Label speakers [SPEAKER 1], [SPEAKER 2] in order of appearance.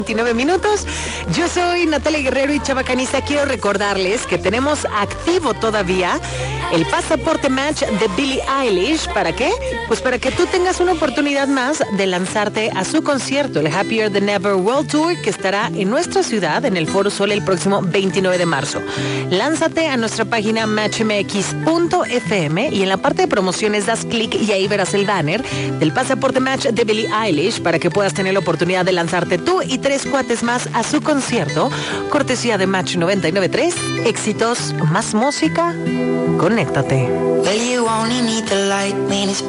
[SPEAKER 1] 29 minutos. Yo soy Natalia Guerrero y Chava Caniza. Quiero recordarles que tenemos activo todavía el pasaporte match de Billie Eilish. ¿Para qué? Pues para que tú tengas una oportunidad más de lanzarte a su concierto, el Happier Than Ever World Tour, que estará en nuestra ciudad, en el Foro Sol, el próximo 29 de marzo. Lánzate a nuestra página matchmx.fm y en la parte de promociones das clic y ahí verás el banner del pasaporte match de Billie Eilish para que puedas tener la oportunidad de lanzarte tú y 3 cuates más a su concierto, cortesía de Match 99.3. Éxitos, más música, conéctate.